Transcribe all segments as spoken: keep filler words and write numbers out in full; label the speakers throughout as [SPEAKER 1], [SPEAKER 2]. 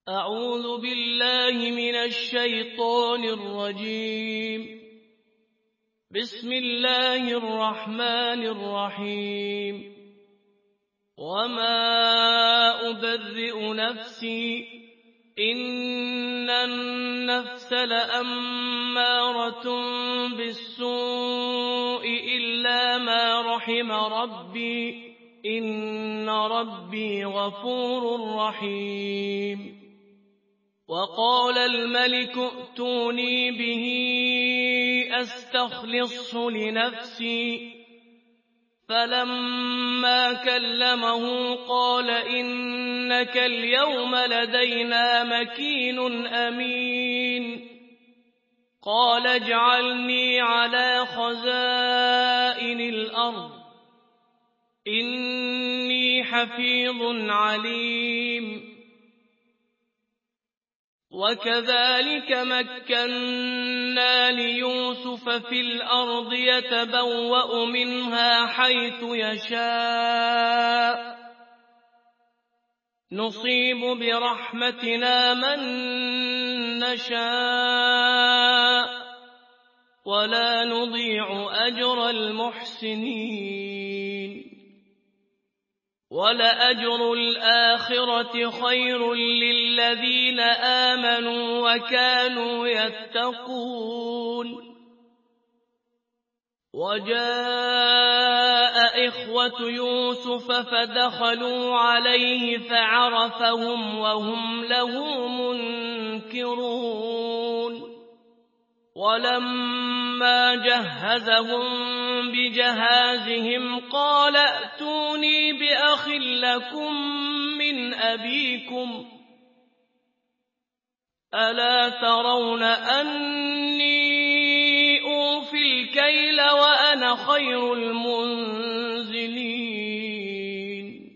[SPEAKER 1] أعوذ بالله من الشيطان الرجيم. بسم الله الرحمن الرحيم. وما أبرئ نفسي إن النفس لأمارة بالسوء إلا ما رحم ربي إن ربي غفور رحيم. وقال الملك ائتوني به أستخلصه لنفسي فلما كلمه قال إنك اليوم لدينا مكين أمين. قال اجعلني على خزائن الأرض إني حفيظ عليم. وكذلك مكنا ليوسف في الأرض يتبوأ منها حيث يشاء نصيب برحمتنا من نشاء ولا نضيع أجر المحسنين. ولأجر الآخرة خير للذين آمنوا وكانوا يتقون. وجاء إخوة يوسف فدخلوا عليه فعرفهم وهم له منكرون. ولما جهزهم بجهازهم قال ائتوني بأخ لكم من أبيكم ألا ترون أني أوفي الكيل وأنا خير المنزلين.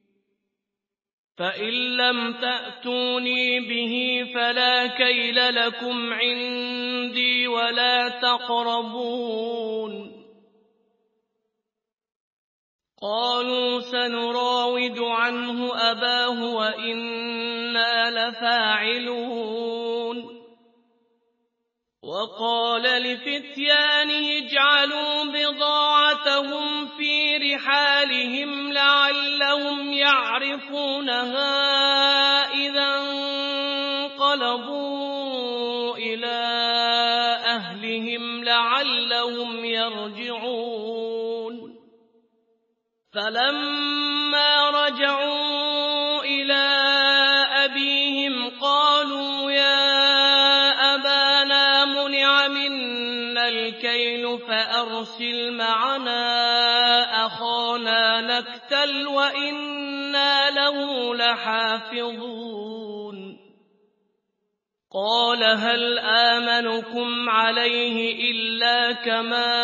[SPEAKER 1] فإن لم تأتوني به فلا كيل لكم عندي ولا تقربون. قالوا سنراود عنه أباه وإنا لفاعلون. وقال لفتيانه اجعلوا بضاعتهم في رحالهم لعلهم يعرفونها إذا انقلبوا إلى أهلهم لعلهم يرجعون. فلما رجعوا إلى أبيهم قالوا يا أبانا منع منا الكيل فأرسل معنا أخانا نكتل وإنا له لحافظون. قال هل آمنكم عليه إلا كما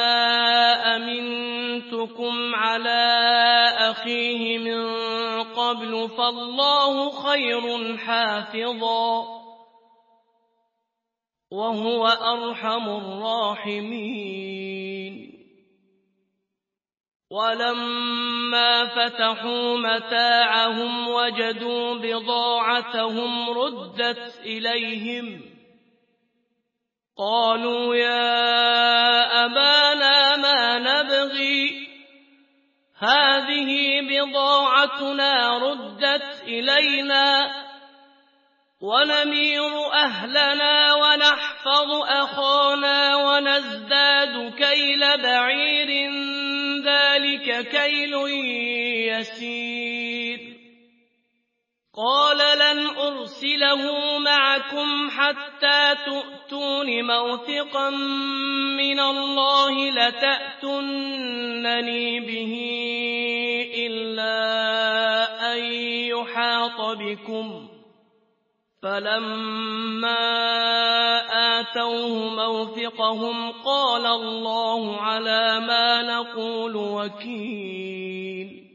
[SPEAKER 1] أمنتكم على أخيه من قبل فالله خير حافظا وهو أرحم الراحمين. ولما فتحوا متاعهم وجدوا بضاعتهم ردت إليهم قالوا يا أبانا ما نبغي هذه بضاعتنا ردت إلينا ونمير أهلنا ونحفظ أخانا ونزداد كيل بعير ذلك كيل يسير. قال لن أرسله معكم حتى تؤتون موثقا من الله لتأتونني به إلا أن يحاط بكم. فلما آتوه موثقهم قال الله على ما نقول وكيل.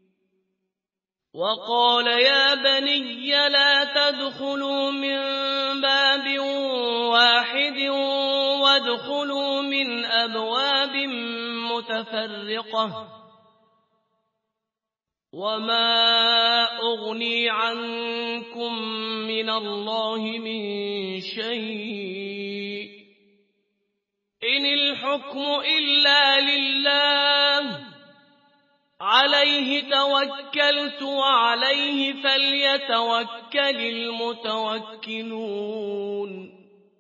[SPEAKER 1] وقال يا بني لا تدخلوا من باب واحد وادخلوا من أبواب متفرقة وما أغني عنكم من الله من شيء إن الحكم إلا لله عليه توكلت وعليه فليتوكل المتوكلون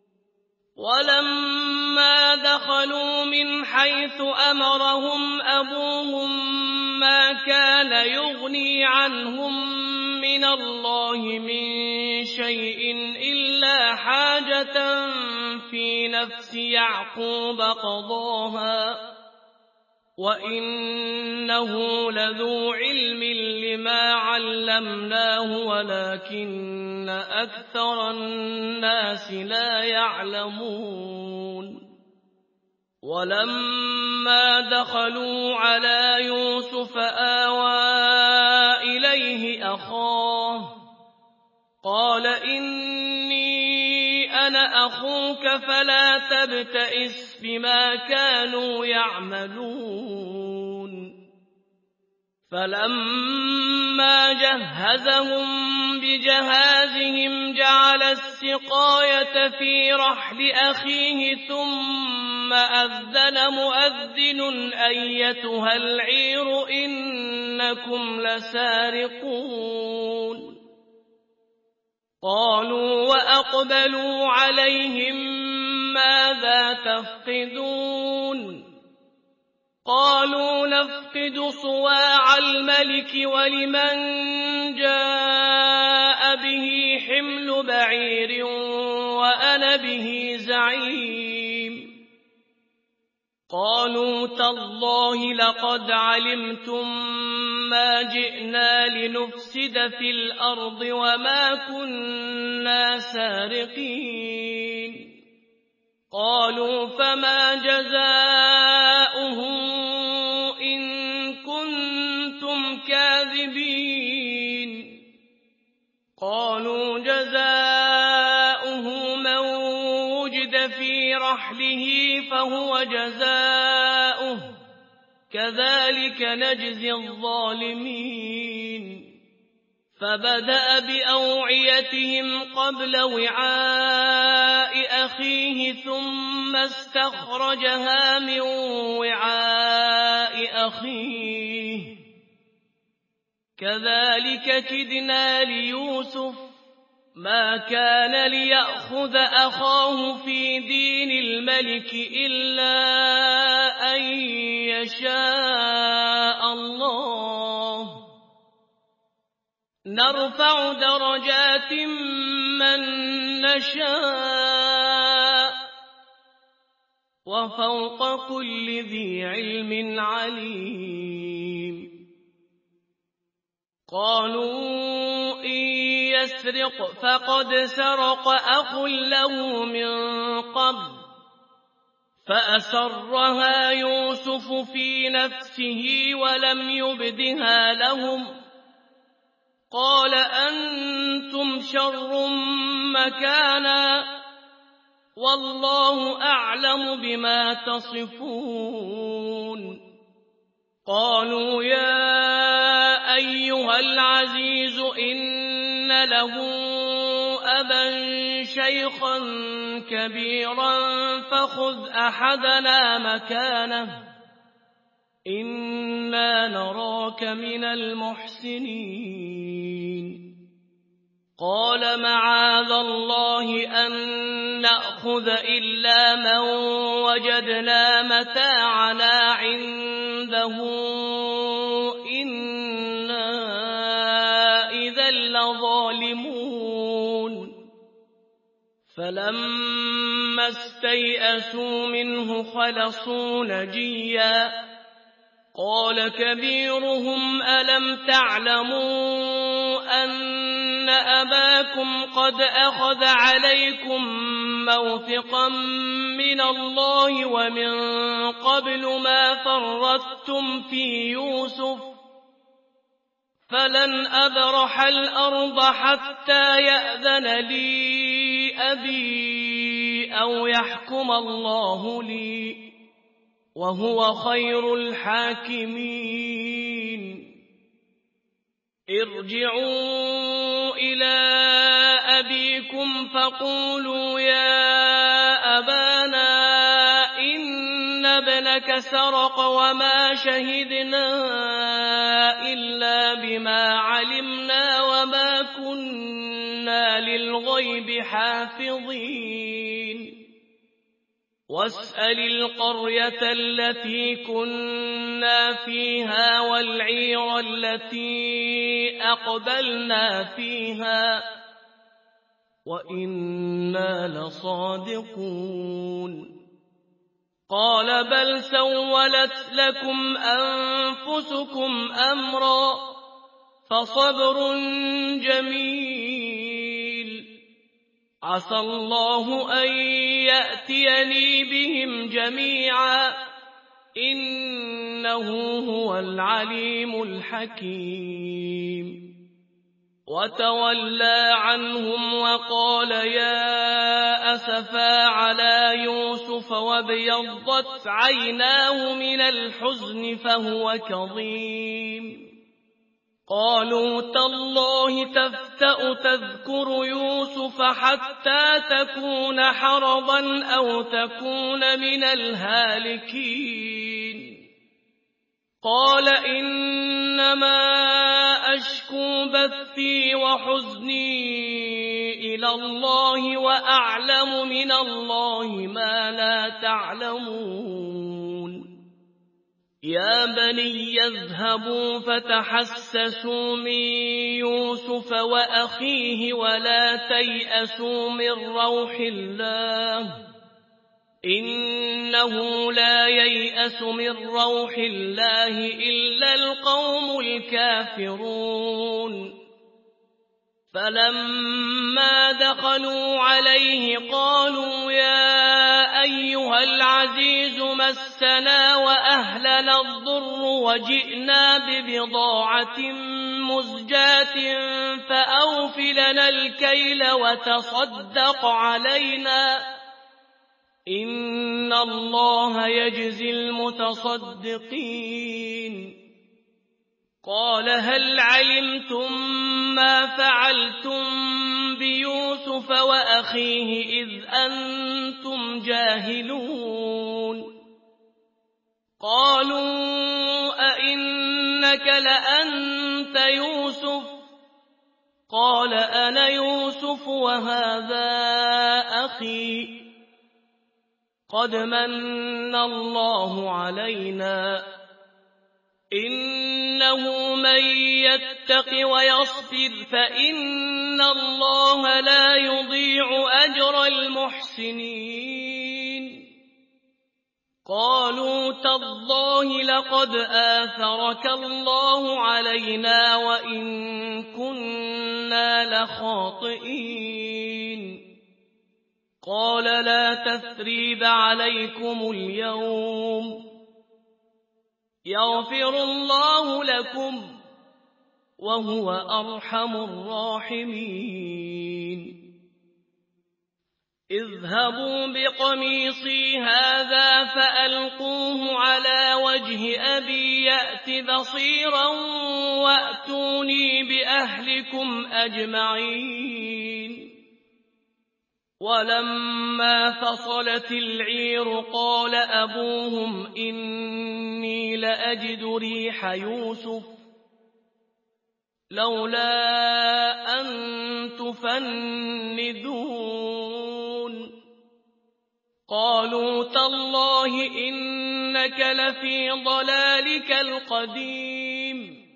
[SPEAKER 1] ولما دخلوا من حيث أمرهم أبوهم ما كان يغني عنهم من الله من شيء إلا حاجة في نفس يعقوب قضاها وإنه لذو علم لما علمناه ولكن أكثر الناس لا يعلمون ولما دخلوا على يوسف آوى إليه أخاه قال إني أنا أخوك فلا تبتئس بما كانوا يعملون فلما جهزهم بجهازهم جعل السقاية في رحل أخيه ثم أذن مؤذن أيتها العير إنكم لسارقون قالوا وأقبلوا عليهم ماذا تفقدون قالوا نفقد صواع الملك ولمن جاء به حمل بعير وأنا به زعيم قالوا تالله لقد علمتم ما جئنا لنفسد في الأرض وما كنا سارقين قالوا فما جزاؤه إن كنتم كاذبين قالوا جزاؤه من وجد في رحله فهو جزاؤه كذلك نجزي الظالمين فبدأ بأوعيتهم قبل وعاء أخيه ثم استخرجها من وعاء أخيه كذلك كدنا ليوسف ما كان ليأخذ أخاه في دين الملك إلا أن يشاء الله نرفع درجات من نشاء وفوق كل ذي علم عليم قالوا إن يسرق فقد سرق أخ له من قبل فأسرها يوسف في نفسه ولم يبدها لهم قال أنتم شر مكانا والله أعلم بما تصفون قالوا يا أيها العزيز إن له أبا شيخا كبيرا فخذ أحدنا مكانه إنا نراك من المحسنين قال معاذ الله أن نأخذ إلا من وجدنا متاعنا عنده إنا إذا لظالمون فلما استيئسوا منه خلصوا نجيا قال كبيرهم ألم تعلموا أن أباكم قد أخذ عليكم موثقا من الله ومن قبل ما فرطتم في يوسف فلن أبرح الأرض حتى يأذن لي أبي أو يحكم الله لي وهو خير الحاكمين ارجعوا إلى أبيكم فقولوا يا أبانا إن ابنك سرق وما شهدنا إلا بما علمنا وما كنا للغيب حافظين واسأل القرية التي كنا فيها والعير التي أقبلنا فيها وإنا لصادقون قال بل سولت لكم أنفسكم أمرا فصبر جميل عسى الله أن يأتيني بهم جميعا إنه هو العليم الحكيم وتولى عنهم وقال يا أسفا على يوسف وابيضت عيناه من الحزن فهو كظيم قالوا تالله تفتأ تذكر يوسف حتى تكون حرضا أو تكون من الهالكين قال إنما أشكو بثي وحزني إلى الله وأعلم من الله ما لا تعلمون يا بني يذهبوا فتحسسوا من يوسف وأخيه ولا تيأسوا من روح الله إنه لا ييأس من روح الله إلا القوم الكافرون فلما دخلوا عليه قالوا يا أيها العزيز مسنا وأهلنا الضر وجئنا ببضاعة مزجاة فأوف لنا الكيل وتصدق علينا إن الله يجزي المتصدقين قال هل علمتم ما فعلتم بيوسف وأخيه إذ أنتم جاهلون قالوا أئنك لأنت يوسف قال أنا يوسف وهذا أخي قد من الله علينا إنه من يتق ويصبر فإن الله لا يضيع أجر المحسنين قالوا تالله لقد آثرك الله علينا وإن كنا لخاطئين قال لا تثريب عليكم اليوم يغفر الله لكم وهو أرحم الراحمين اذهبوا بقميصي هذا فألقوه على وجه أبي يأت بصيرا وأتوني بأهلكم أجمعين ولما فصلت العير قال أبوهم إني لأجد ريح يوسف لولا أن تفندون قالوا تالله إنك لفي ضلالك القديم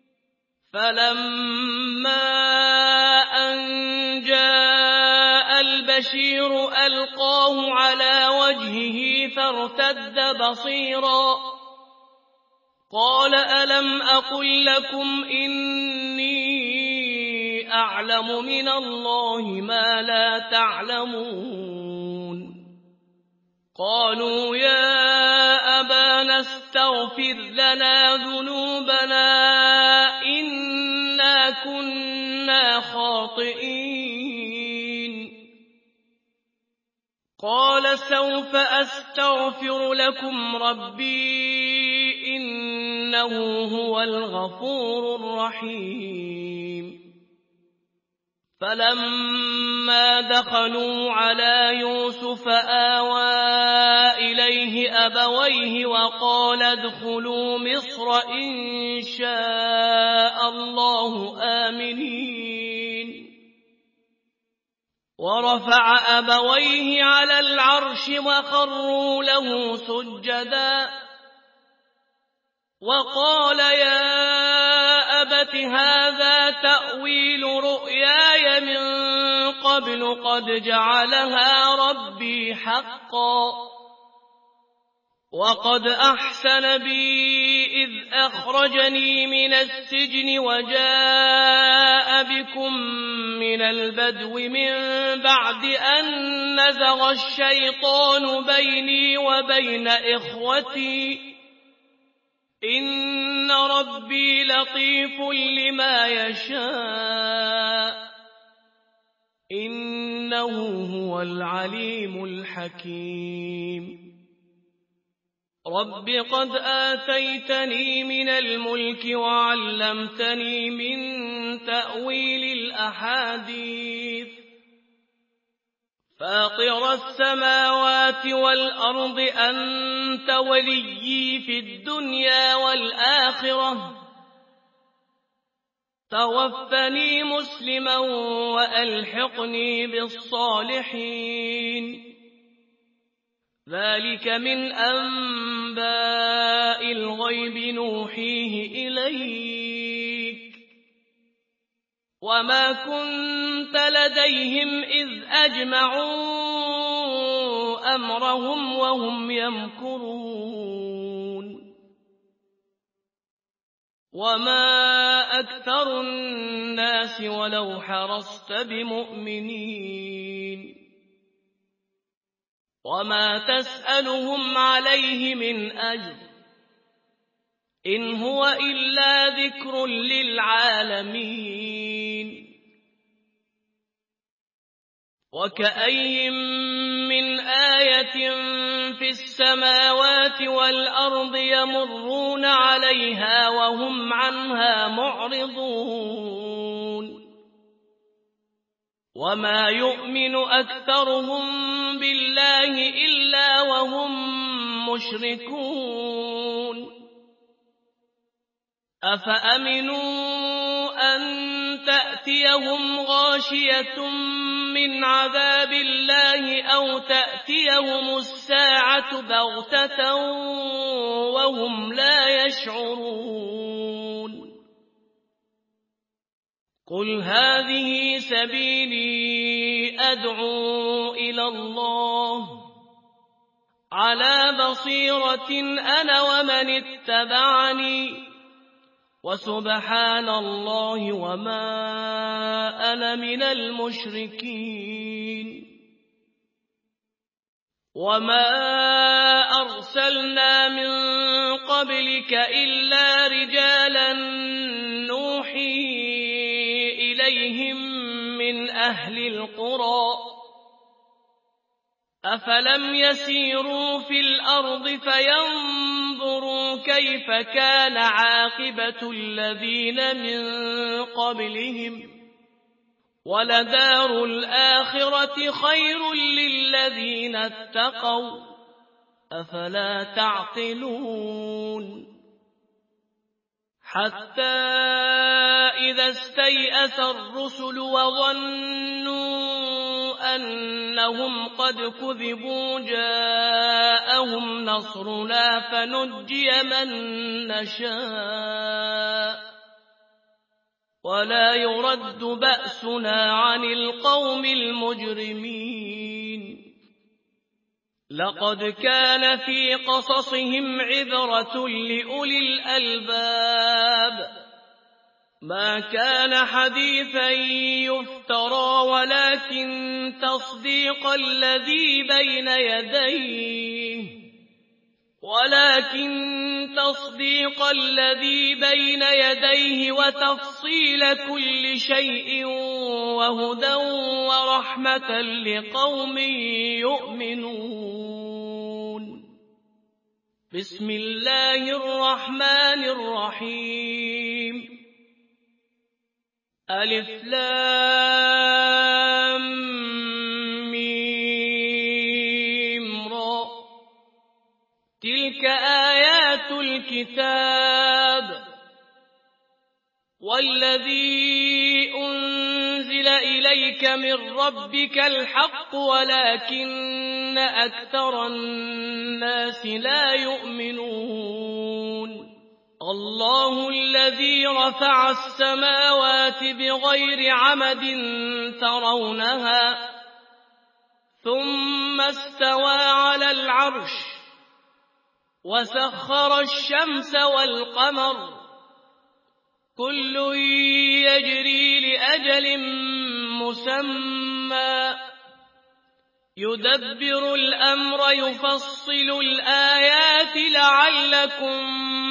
[SPEAKER 1] فلما أن جاء البشير ألقاه على وجهه فارتد بصيرا قال ألم أقل لكم إني أعلم من الله ما لا تعلمون قالوا يا أبانا استغفر لنا ذنوبنا إنا كنا خاطئين قال سوف أستغفر لكم ربي إن إنه هو الغفور الرحيم فلما دخلوا على يوسف آوى إليه أبويه وقال ادخلوا مصر إن شاء الله آمنين ورفع أبويه على العرش وخروا له سجدا وقال يا أبت هذا تأويل رؤياي من قبل قد جعلها ربي حقا وقد أحسن بي إذ أخرجني من السجن وجاء بكم من البدو من بعد أن نزغ الشيطان بيني وبين إخوتي إن ربي لطيف لما يشاء إنه هو العليم الحكيم رب قد آتيتني من الملك وعلمتني من تأويل الأحاديث فاطر السماوات والأرض أنت وليي في الدنيا والآخرة توفني مسلما وألحقني بالصالحين ذلك من أنباء الغيب نوحيه إليك وما كنت لديهم إذ أجمعوا أمرهم وهم يمكرون وما أكثر الناس ولو حرصت بمؤمنين وما تسألهم عليه من أجر إن هو إلا ذكر للعالمين وكأي من آية في السماوات والأرض يمرون عليها وهم عنها معرضون وما يؤمن أكثرهم بالله إلا وهم مشركون أفأمنوا أن تأتيهم غاشية من عذاب الله أو تأتيهم الساعة بغتة وهم لا يشعرون قل هذه سبيلي أدعو إلى الله على بصيرة أنا ومن اتبعني وسبحان الله وما أنا من المشركين وما أرسلنا من قبلك إلا رجالا نوحي إليهم من أهل القرى أفلم يسيروا في الأرض فينظروا كيف كان عاقبة الذين من قبلهم ولدار الآخرة خير للذين اتقوا أفلا تعقلون حتى إذا استيأس الرسل وظنوا أنهم قد كذبوا جاءهم نصرنا فنجي من نشاء ولا يرد بأسنا عن القوم المجرمين لقد كان في قصصهم عبرة لأولي الألباب ما كان حديثا يفترى ولكن تصديق الذي بين يديه ولكن تصديق الذي بين يديه وتفصيل كل شيء وهدى ورحمة لقوم يؤمنون بسم الله الرحمن الرحيم ألف لام ميم را تلك آيات الكتاب والذي أنزل إليك من ربك الحق ولكن أكثر الناس لا يؤمنون الله الذي رفع السماوات بغير عمد ترونها ثم استوى على العرش وسخر الشمس والقمر كل يجري لأجل مسمى يدبر الأمر يفصل الآيات لعلكم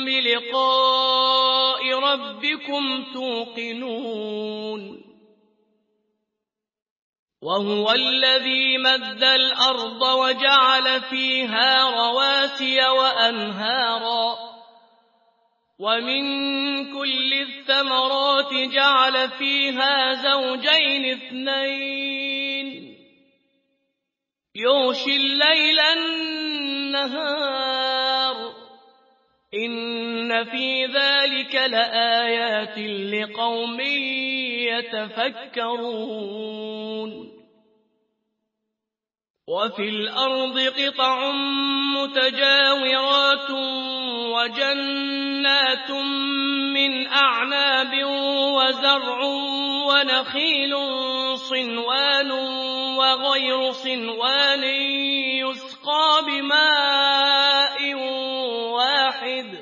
[SPEAKER 1] بلقاء ربكم توقنون وهو الذي مد الأرض وجعل فيها رواسي وأنهارا ومن كل الثمرات جعل فيها زوجين اثنين يغشي الليل النهار إن في ذلك لآيات لقوم يتفكرون وفي الأرض قطع متجاورات وجنات من أعناب وزرع ونخيل صنوان وغير صنوان يسقى بماء واحد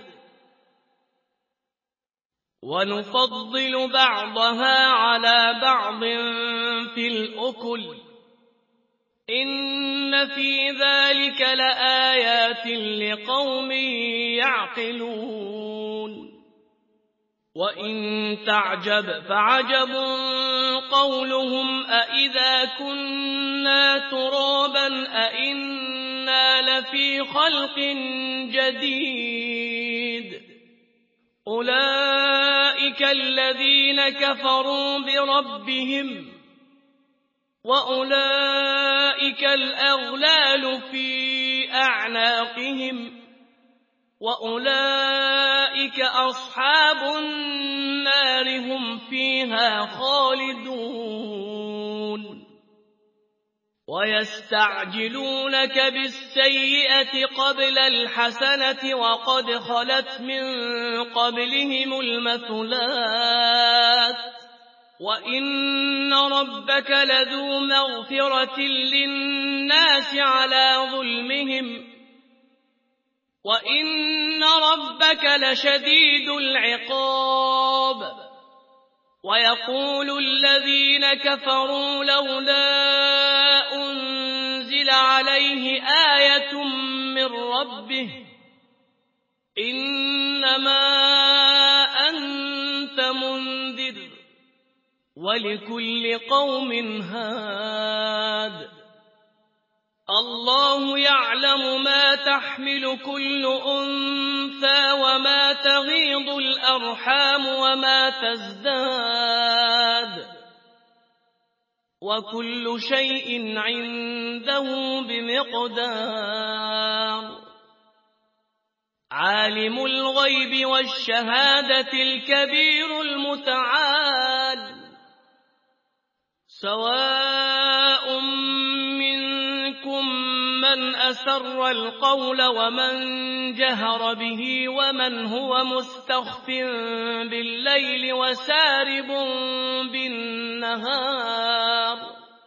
[SPEAKER 1] ونفضل بعضها على بعض في الأكل إن في ذلك لآيات لقوم يعقلون وإن تعجب فعجب قولهم أإذا كنا ترابا أإنا لفي خلق جديد أولئك الذين كفروا بربهم وأولئك الأغلال في أعناقهم وأولئك أصحاب النار هم فيها خالدون ويستعجلونك بالسيئة قبل الحسنة وقد خلت من قبلهم المثلات وإن ربك لذو مغفرة للناس على ظلمهم وإن ربك لشديد العقاب ويقول الذين كفروا لولا أنزل عليه آية من ربه إنما أنت منذر ولكل قوم هاد الله يعلم ما تحمل كل أنثى وما تغيض الأرحام وما تزداد وكل شيء عنده بمقدار عالم الغيب والشهادة الكبير المتعال سواء منكم من أسر القول ومن جهر به ومن هو مستخف بالليل وسارب بالنهار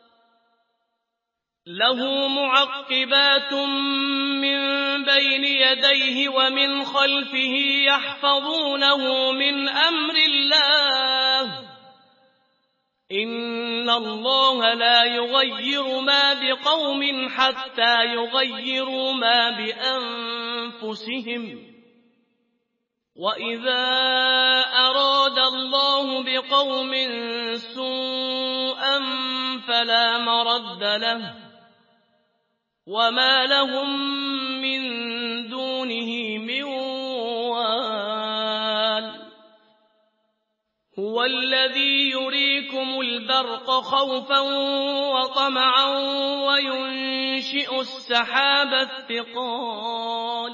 [SPEAKER 1] له معقبات من بين يديه ومن خلفه يحفظونه من أمر الله إن الله لا يغير ما بقوم حتى يغيروا ما بأنفسهم وإذا أراد الله بقوم سوءا فلا مرد له وما لهم من دونه هو الذي يريكم البرق خوفا وطمعا وينشئ السحاب الثقال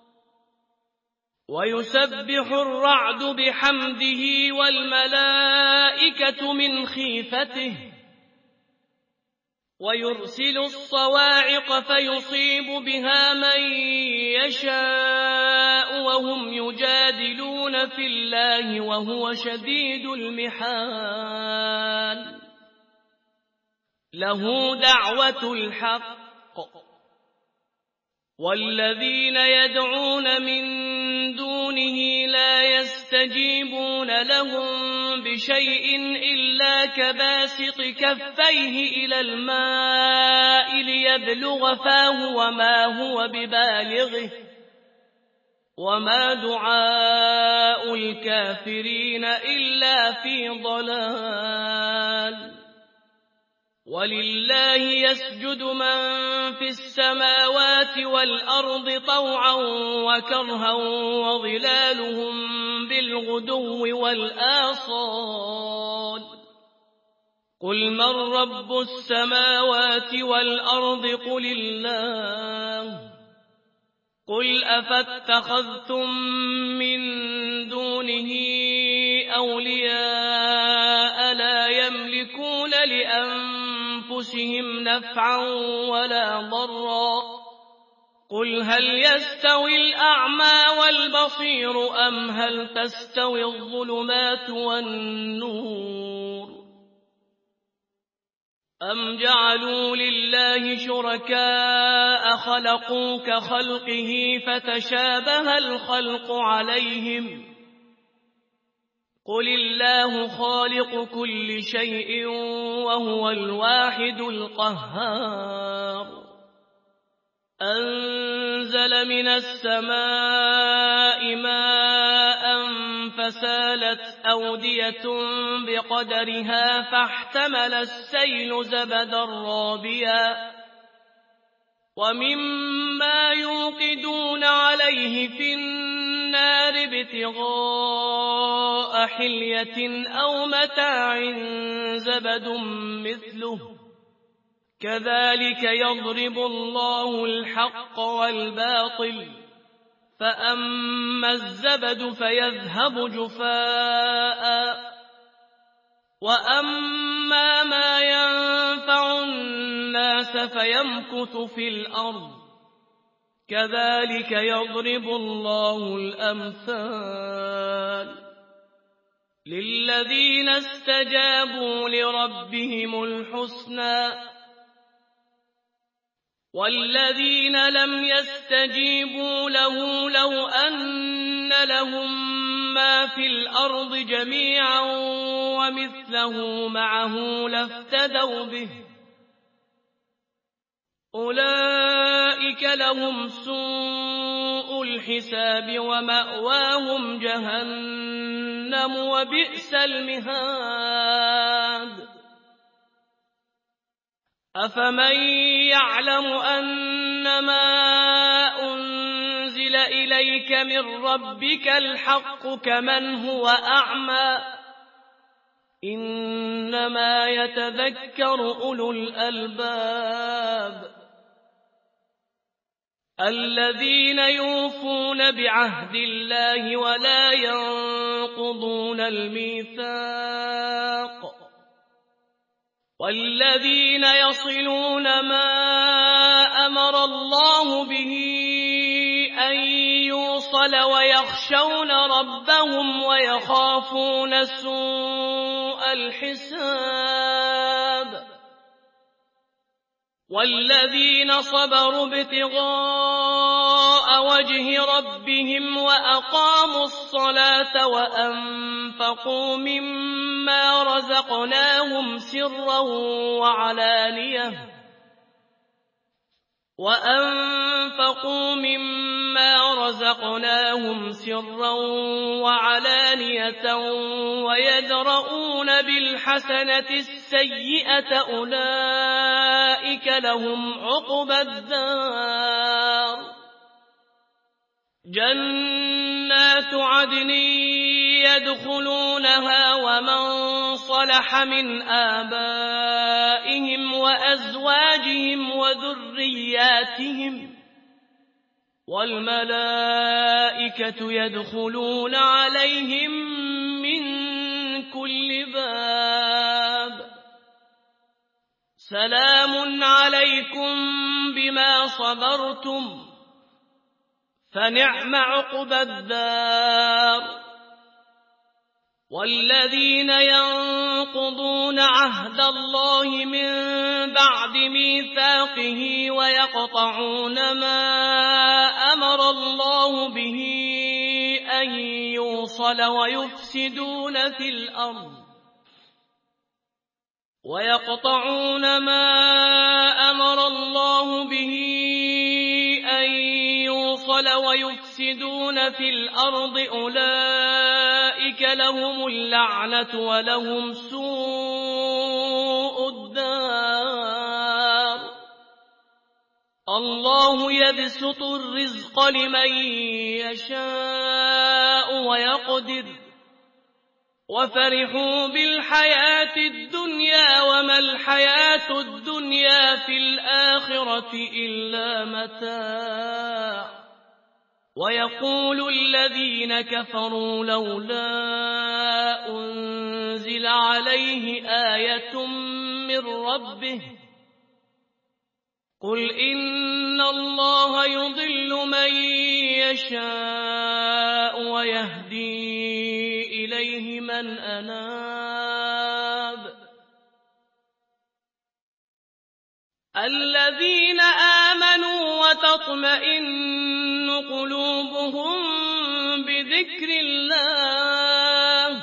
[SPEAKER 1] ويسبح الرعد بحمده والملائكة من خيفته ويرسل الصواعق فيصيب بها من يشاء وهم يجادلون في الله وهو شديد المحال له دعوة الحق والذين يدعون من دونه لا يستجيبون لهم بشيء إلا كباسط كفيه إلى الماء ليبلغ فاه وما هو ببالغه وما دعاء الكافرين إلا في ضلال ولله يسجد من في السماوات والأرض طوعا وكرها وظلالهم بالغدو والآصال قل من رب السماوات والأرض قل الله قل أفاتخذتم من دونه أولياء لا يملكون لأنفسهم نفعا ولا ضرا قل هل يستوي الأعمى والبصير أم هل تستوي الظلمات والنور أم جعلوا لله شركاء خلقوا كخلقه فتشابه الخلق عليهم قل الله خالق كل شيء وهو الواحد القهار أنزل من السماء ماء فسالت أودية بقدرها فاحتمل السيل زبدا رابيا ومما يوقدون عليه في النار ابتغاء حلية أو متاع زبد مثله كذلك يضرب الله الحق والباطل فأما الزبد فيذهب جفاء وأما ما ينفع الناس فيمكث في الأرض كذلك يضرب الله الأمثال للذين استجابوا لربهم الحسنى والذين لم يستجيبوا له لو أن لهم ما في الأرض جميعا ومثله معه لافتدوا به أولئك لهم سوء الحساب ومأواهم جهنم وبئس المهاد أفمن يعلم أنما أنزل إليك من ربك الحق كمن هو أعمى إنما يتذكر أولو الألباب الذين يوفون بعهد الله ولا ينقضون الميثاق والذين يصلون ما أمر الله به أن يوصل ويخشون ربهم ويخافون سوء الحساب والذين صبروا ابتغاء وجه ربهم وأقاموا الصلاة وأنفقوا مما رزقناهم سرا وعلانية وأنفقوا مما رزقناهم سرا وعلانية ويدرؤون بالحسنة السيئة أولئك لهم عقبى الدار جنات عدن يدخلونها ومن صلح من آبائهم وأزواجهم وذرياتهم والملائكة يدخلون عليهم من كل باب سلام عليكم بما صبرتم فنعم عقبى الدار والذين ينقضون عهد الله من بعد ميثاقه ويقطعون ما أمر الله به أن يوصل ويفسدون في الأرض ويقطعون ما أمر الله به أن يوصل ويفسدون في الأرض أولئك لهم اللعنة ولهم سوء الدار الله يبسط الرزق لمن يشاء ويقدر وفرحوا بالحياة الدنيا وما الحياة الدنيا في الآخرة إلا متاع ويقول الذين كفروا لولا أنزل عليه آية من ربه قل إن الله يضل من يشاء ويهدي إليه من أناب الذين آمنوا وتطمئن قلوبهم بذكر الله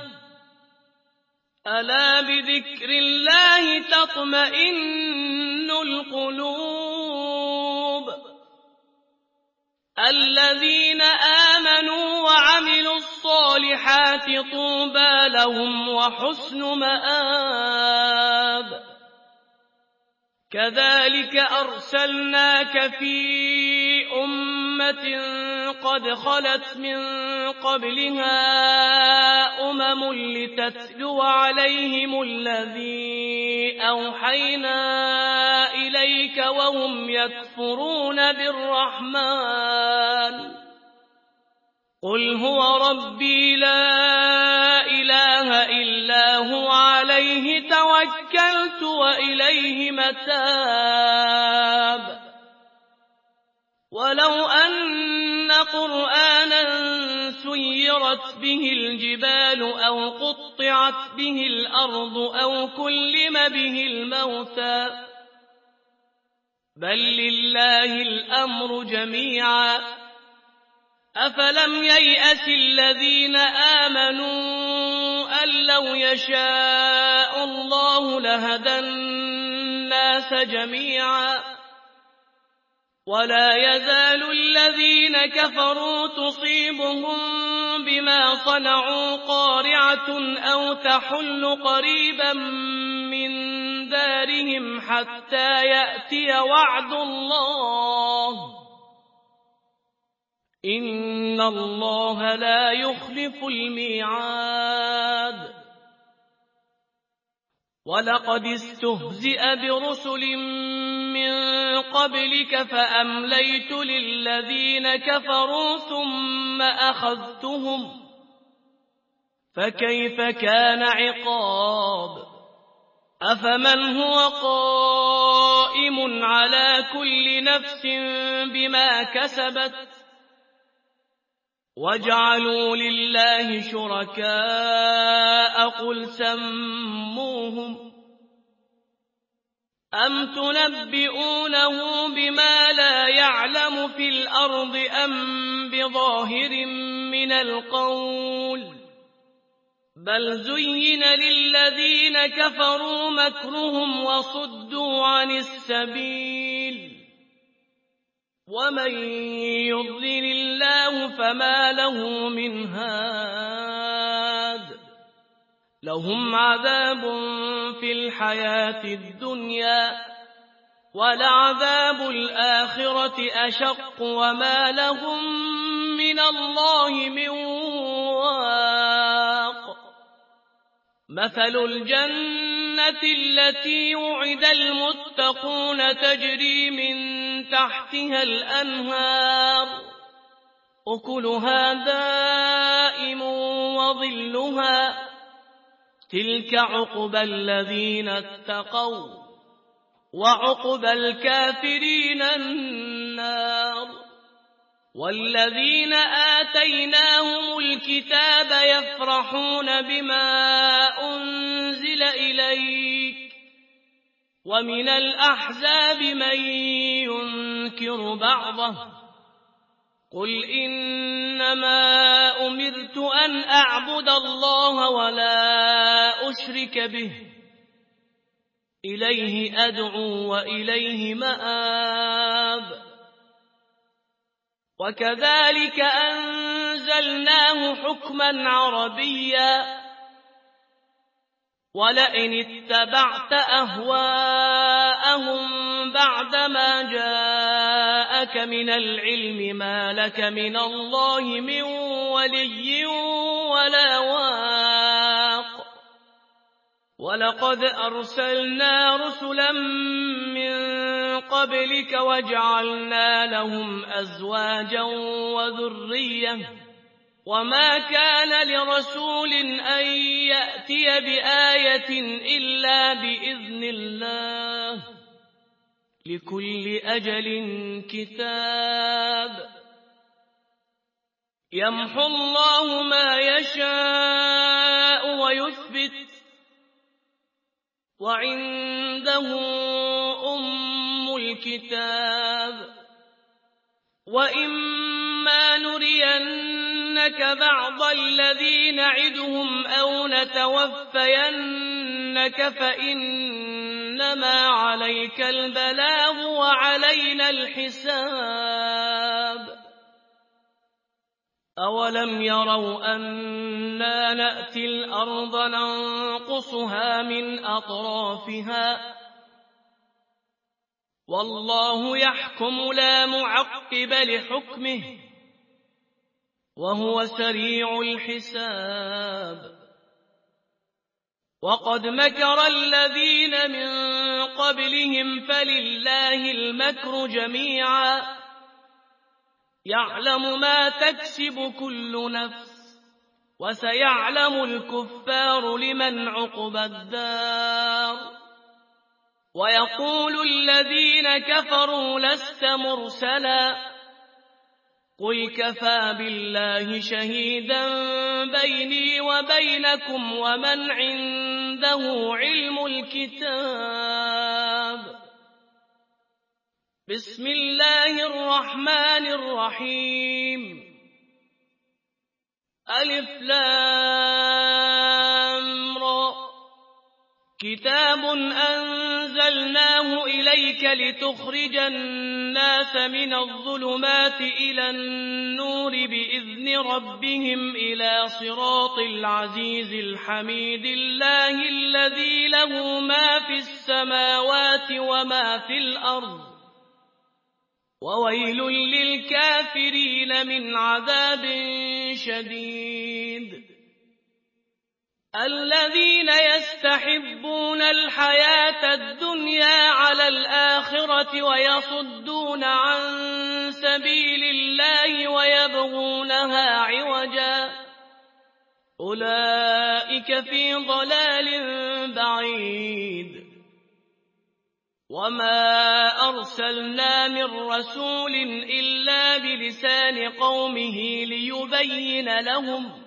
[SPEAKER 1] ألا بذكر الله تطمئن القلوب الذين آمنوا وعملوا الصالحات طوبى لهم وحسن مآب كذلك أرسلناك في أمة قد خلت من قبلها أمم لتتلو عليهم الذي أوحينا إليك وهم يكفرون بالرحمن قل هو ربي لا إله إلا هو عليه توكلت وإليه متاب ولو أن قرآنا سيرت به الجبال أو قطعت به الأرض أو كلم به الموتى بل لله الأمر جميعا أفلم ييأس الذين آمنوا أن لو يشاء الله لهدى الناس جميعا ولا يزال الذين كفروا تصيبهم بما صنعوا قارعة أو تحل قريبا من دارهم حتى يأتي وعد الله إن الله لا يخلف الميعاد ولقد استهزئ برسل من قبلك فأمليت للذين كفروا ثم أخذتهم فكيف كان عقاب أفمن هو قائم على كل نفس بما كسبت وجعلوا لله شركاء قل سموهم أم تنبئونه بما لا يعلم في الأرض أم بظاهر من القول بل زين للذين كفروا مكرهم وصدوا عن السبيل ومن يضلل الله فما له من هاد لهم عذاب في الحياة الدنيا ولعذاب الآخرة أشق وما لهم من الله من واق مثل الجنة التي وعد المتقون تجري من تحتها الأنهار أكلها دائم وظلها تلك عقبى الذين اتقوا وعقبى الكافرين النار والذين آتيناهم الكتاب يفرحون بما أنزل إليك ومن الأحزاب من ينكر بعضه قل إنما أمرت أن أعبد الله ولا أشرك به إليه أدعو وإليه مآب وكذلك أنزلناه حكما عربيا ولئن اتبعت أهواءهم بعدما جاءك من العلم ما لك من الله من ولي ولا واق ولقد أرسلنا رسلا من قبلك وجعلنا لهم أزواجا وذرية وما كان لرسول أن يأتي بآية إلا بإذن الله لكل أجل كتاب يمحو الله ما يشاء ويثبت وعنده أم الكتاب وإما نرينك بعض الذي نعدهم أو نتوفينك فإنما عليك البلاغ وعلينا الحساب أولم يروا أنا نأتي الأرض ننقصها من أطرافها والله يحكم لا معقب لحكمه وهو سريع الحساب وقد مكر الذين من قبلهم فلله المكر جميعا يعلم ما تكسب كل نفس وسيعلم الكفار لمن عقبى الدار ويقول الذين كفروا لست مرسلا قل كفى بالله شهيدا بيني وبينكم ومن عنده علم الكتاب بسم الله الرحمن الرحيم ألف لام را كتاب أنزلناه إليك لتخرج الناس من الظلمات إلى النور بإذن ربهم إلى صراط العزيز الحميد الله الذي له ما في السماوات وما في الأرض وويل للكافرين من عذاب شديد الذين يستحبون الحياة الدنيا على الآخرة ويصدون عن سبيل الله ويبغونها عوجا أولئك في ضلال بعيد وما أرسلنا من رسول إلا بلسان قومه ليبين لهم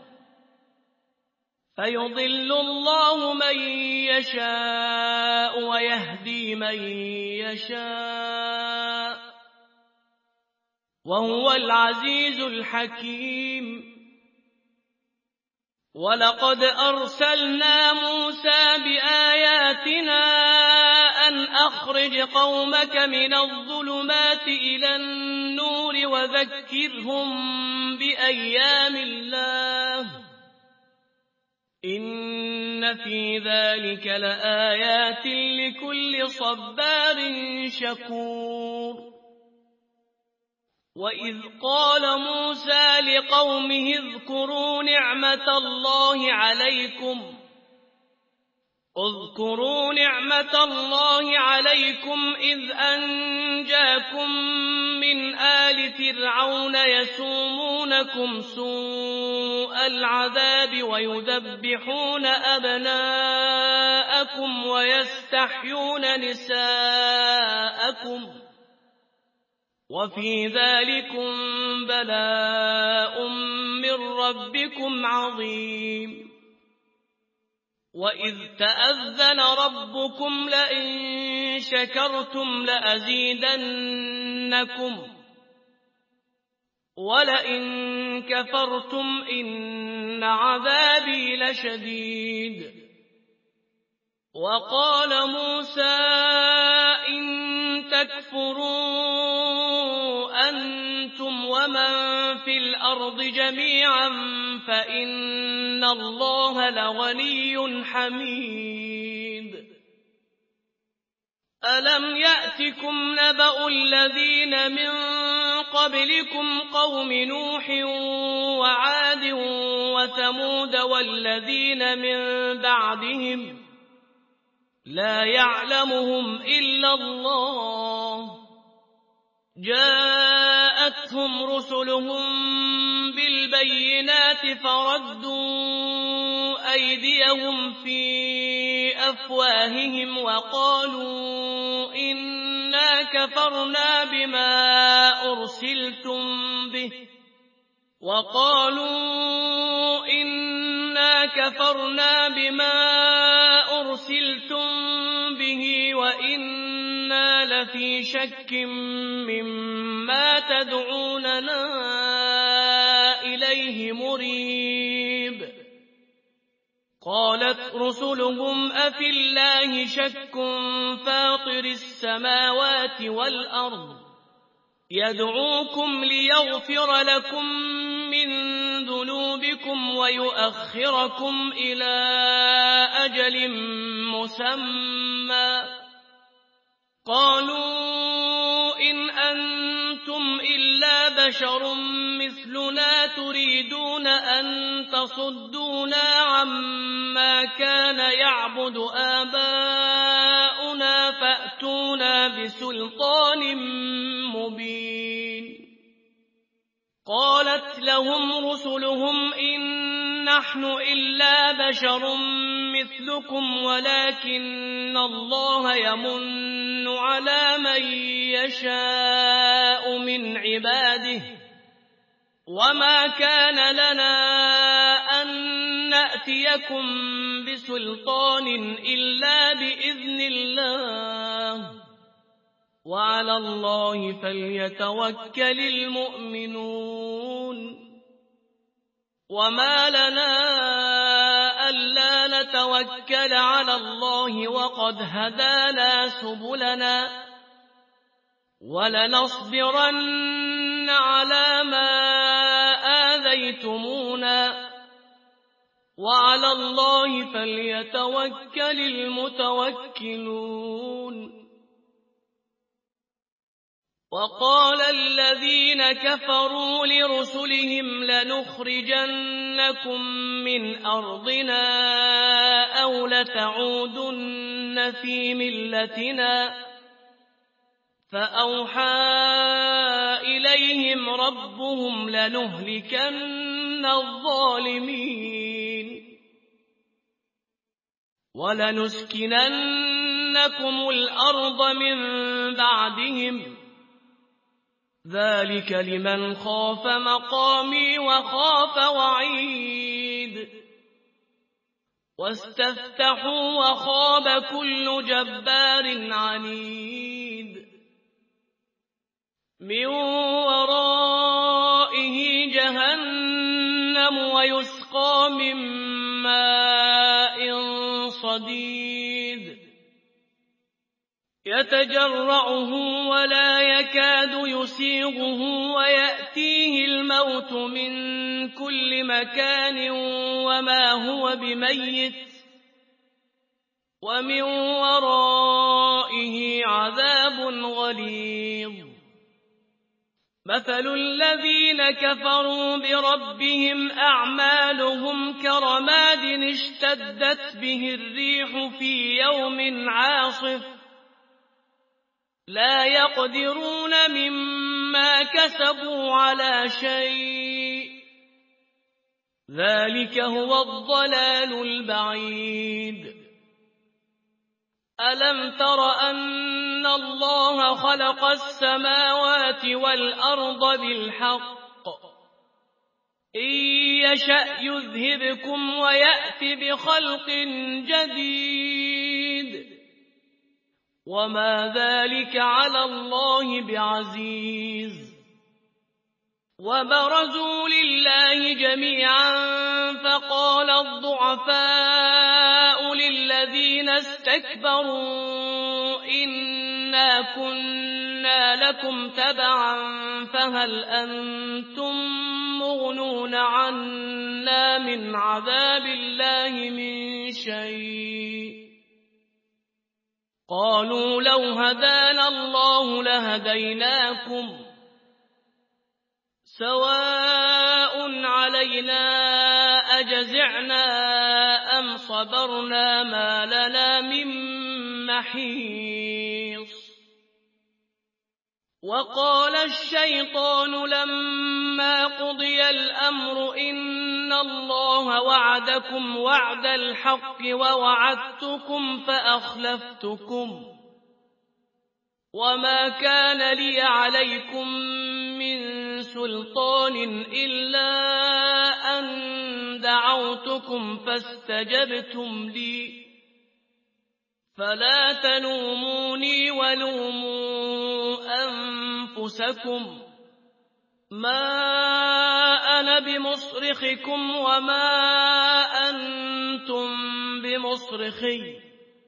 [SPEAKER 1] فيضل الله من يشاء ويهدي من يشاء وهو العزيز الحكيم ولقد أرسلنا موسى بآياتنا أن أخرج قومك من الظلمات إلى النور وذكرهم بأيام الله إن في ذلك لآيات لكل صبار شكور وإذ قال موسى لقومه اذكروا نعمة الله عليكم اذكروا نعمة الله عليكم إذ أنجاكم من آل فرعون يسومونكم سوء العذاب ويذبحون أبناءكم ويستحيون نساءكم وفي ذلكم بلاء من ربكم عظيم وإذ تأذن ربكم لئن شكرتم لأزيدنكم ولئن كفرتم إن عذابي لشديد وقال موسى إن تكفروا أنتم ومن في الأرض جميعا فإن الله لغني حميد ألم يأتكم نبأ الذين من قبلكم قوم نوح وعاد وثمود والذين من بعدهم لا يعلمهم إلا الله جاءتهم رسلهم بالبينات فردوا أيديهم في أفواههم وقالوا إنا كفرنا بما أرسلتم به وقالوا إنا كفرنا بما أرسلتم به وإنا لفي شك مما تدعوننا إليه مريب قالت رسلهم أفي الله شك فاطر السماوات والأرض يدعوكم ليغفر لكم من ذنوبكم ويؤخركم إلى أجل مسمى قالوا إن أنتم إلا بشر مثلنا تريدون أن تصدونا عما كان يعبد آباؤنا فأتونا بسلطان مبين قالت لهم رسلهم إن نحن إلا بشر مثلكم ولكن الله يمن على من يشاء من عباده وما كان لنا أن نأتيكم بسلطان إلا بإذن الله وعلى الله فليتوكل المؤمنون وما لنا ألا نتوكل على الله وقد هدانا سبلنا ولنصبرن على ما آذيتمونا وعلى الله فليتوكل المتوكلون وقال الذين كفروا لرسلهم لنخرجنكم من أرضنا أو لتعودن في ملتنا فأوحى إليهم ربهم لنهلكن الظالمين ولنسكننكم الأرض من بعدهم ذلك لمن خاف مقامي وخاف وعيد واستفتحوا وخاب كل جبار عنيد من ورائه جهنم ويسقى من ماء صديد يتجرعه ولا يكاد يسيغه ويأتيه الموت من كل مكان وما هو بميت ومن ورائه عذاب غليظ مثل الذين كفروا بربهم أعمالهم كرماد اشتدت به الريح في يوم عاصف لا يقدرون مما كسبوا على شيء ذلك هو الضلال البعيد. ألم تر أن الله خلق السماوات والأرض بالحق إن يشأ يذهبكم ويأت بخلق جديد وما ذلك على الله بعزيز. وبرزوا لله جميعا فقال الضعفاء للذين استكبروا إنا كنا لكم تبعا فهل أنتم مغنون عنا من عذاب الله من شيء قالوا لو هدانا الله لهديناكم سواء علينا أجزعنا أم صبرنا ما لنا من محيص. وقال الشيطان لما قضي الأمر إن الله وعدكم وعد الحق ووعدتكم فأخلفتكم وما كان لي عليكم من سلطان إلا أن دعوتكم فاستجبتم لي فلا تلوموني ولوموا أنفسكم ما أنا بمصرخكم وما أنتم بمصرخي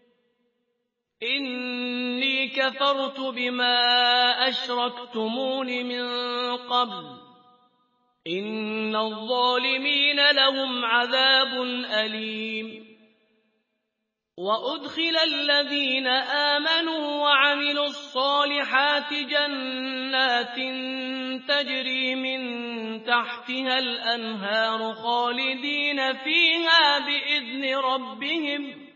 [SPEAKER 1] إني كفرت بما أشركتمون من قبل إن الظالمين لهم عذاب أليم. وأدخل الذين آمنوا وعملوا الصالحات جنات تجري من تحتها الأنهار خالدين فيها بإذن ربهم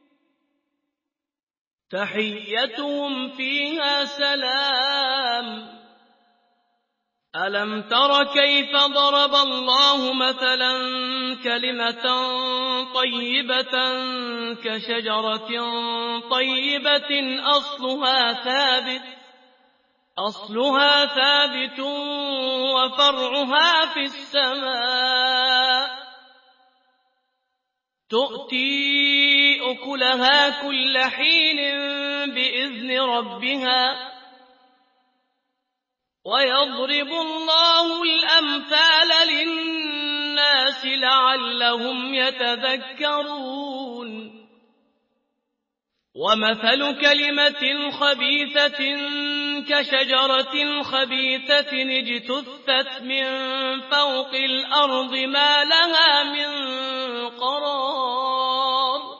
[SPEAKER 1] تحيتهم فيها سلام. ألم تر كيف ضرب الله مثلا كلمة طيبة كشجرة طيبة أصلها ثابت أصلها ثابت وفرعها في السماء تؤتي أكلها كل حين بإذن ربها ويضرب الله الأمثال للناس لعلهم يتذكرون. ومثل كلمة خبيثة كشجرة خبيثة اجتثت من فوق الأرض ما لها من قرار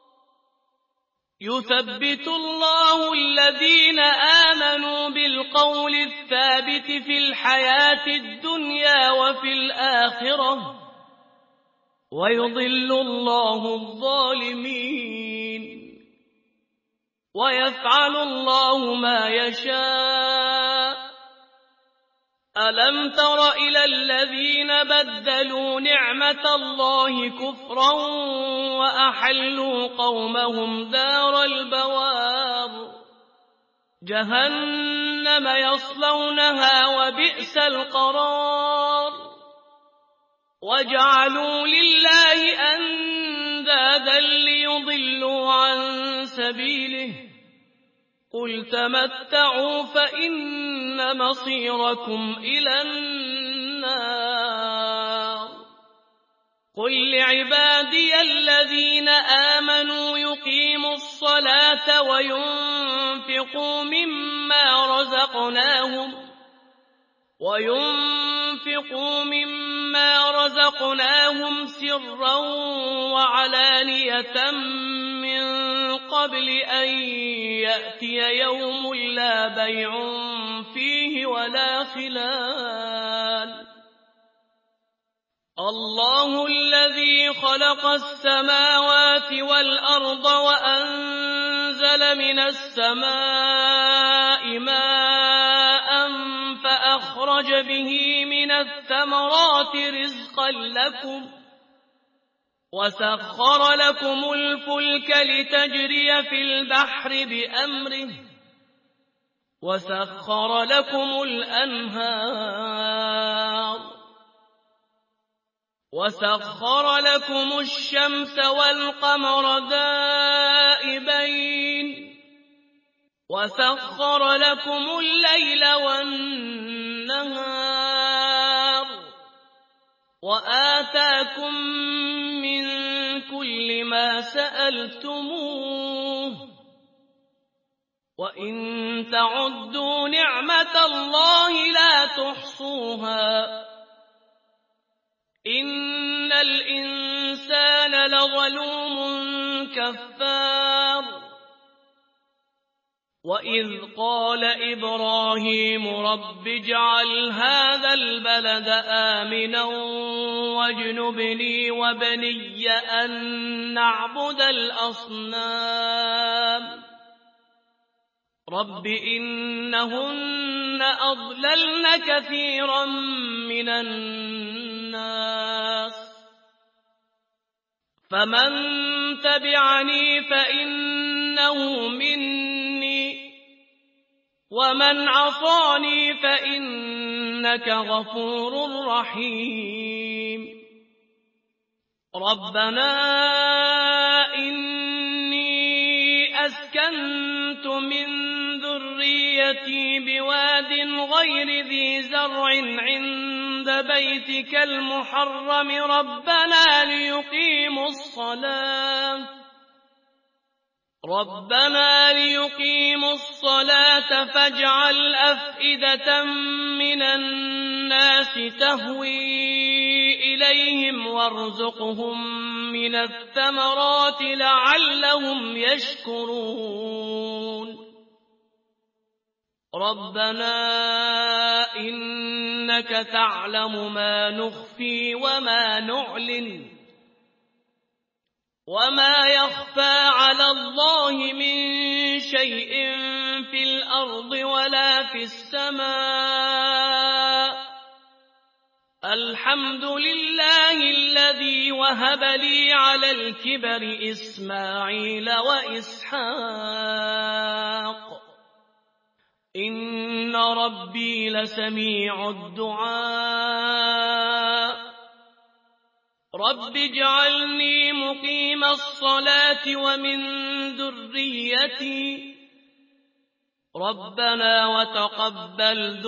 [SPEAKER 1] يثبت الله الذين آمنوا بالقول الثابت في الحياة الدنيا وفي الآخرة ويضل الله الظالمين ويفعل الله ما يشاء. ألم تر إلى الذين بدلوا نعمة الله كفرا وأحلوا قومهم دار البوار جهنم يصلونها وبئس القرار وجعلوا لله أندادا ليضلوا عن سبيله قل تمتعوا فإن مصيركم إلى النار. قل لعبادي الذين آمنوا يقيموا الصلاة وينفقوا مما رزقناهم وينفقوا مما رزقناهم سرا وعلانية من قبل أن يأتي يوم لا بيع فيه ولا خلال الله الذي خلق السماوات والأرض وأنزل من السماء ماء فأخرج به من الثمرات رزقا لكم وسخر لكم الفلك لتجري في البحر بأمره وسخر لكم الأنهار وسخر لكم الشمس والقمر دائبين وسخر لكم الليل والنهار وآتاكم من كل ما سألتموه وإن تعدوا نعمة الله لا تحصوها إن الإنسان لظلوم كفار وإذ قال إبراهيم رب اجعل هذا البلد آمنا واجنبني وبني أن نعبد الأصنام رب إنهن أضللن كثيرا من الناس فمن تبعني فإنه مني ومن عصاني فإنك غفور رحيم ربنا إني أسكنت من ذريتي بواد غير ذي زرع عند بيتك المحرم ربنا ليقيموا الصلاة ربنا ليقيموا الصلاة فاجعل أفئدة من الناس تهوي إليهم وارزقهم من الثمرات لعلهم يشكرون ربنا إنك تعلم ما نخفي وما نعلن وما يخفى على الله من شيء في الأرض ولا في السماء الحمد لله الذي وهب لي على الكبر إسماعيل وإسحاق إن ربي لسميع الدعاء رب اجعلني مقيم الصلاة ومن ذريتي ربنا وتقبل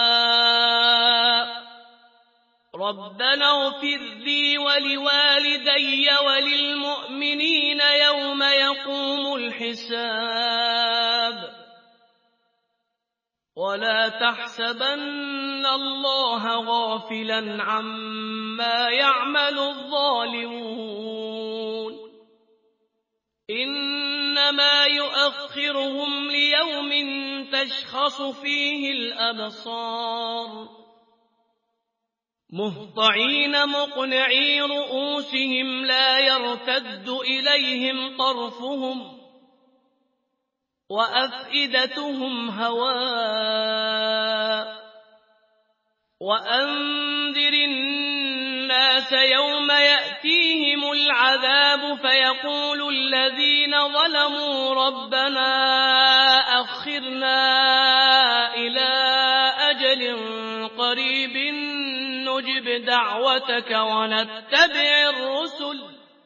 [SPEAKER 1] دعاء ربنا اغفر لي ولوالدي وللمؤمنين يوم يقوم الحساب ولا تحسبن الله غافلا عما يعمل الظالمون إنما يؤخرهم ليوم تشخص فيه الأبصار مهطعين مقنعي رؤوسهم لا يرتد إليهم طرفهم وأفئدتهم هواء وأنذر الناس يوم يأتيهم العذاب فيقول الذين ظلموا ربنا أخرنا إلى أجل قريب نجب دعوتك ونتبع الرسل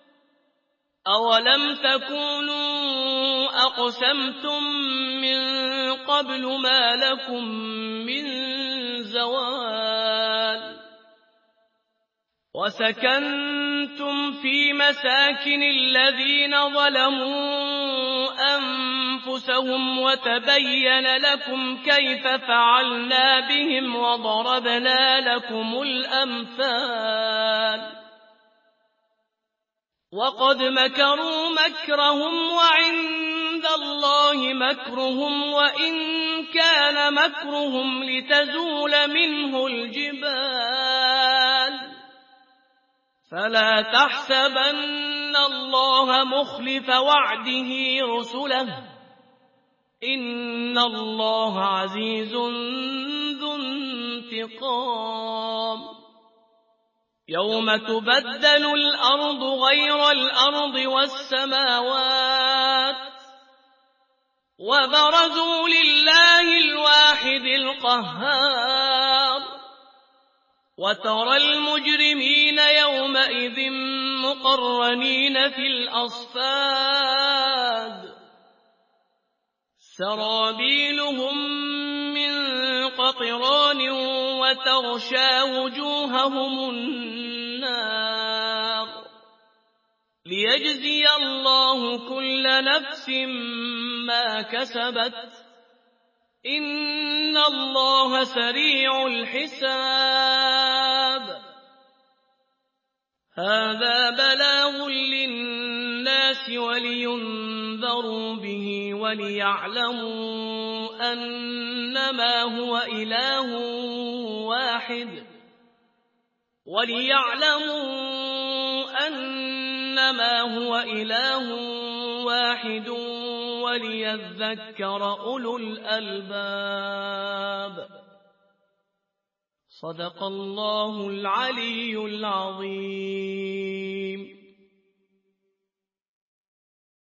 [SPEAKER 1] أولم تكونوا أقسمتم من قبل ما لكم من زوال وسكنتم في مساكن الذين ظلموا أنفسهم وتبين لكم كيف فعلنا بهم وضربنا لكم الأمثال وقد مكروا مكرهم وعند الله مكرهم وإن كان مكرهم لتزول منه الجبال فلا تحسبن الله مخلف وعده رسله إن الله عزيز ذو انتقام يوم تبدل الأرض غير الأرض والسماوات وبرزوا لله الواحد القهار وترى المجرمين يومئذ مقرنين في الأصفاد سرابيلهم من قطران وتغشى وجوههم النار ليجزي الله كل نفس ما كسبت إن الله سريع الحساب هذا بلاغ للناس ولينذروا به وليعلموا أنما هو إله واحد وليعلموا أنما هو إله واحد وليذكر أولو الألباب صدق الله العلي العظيم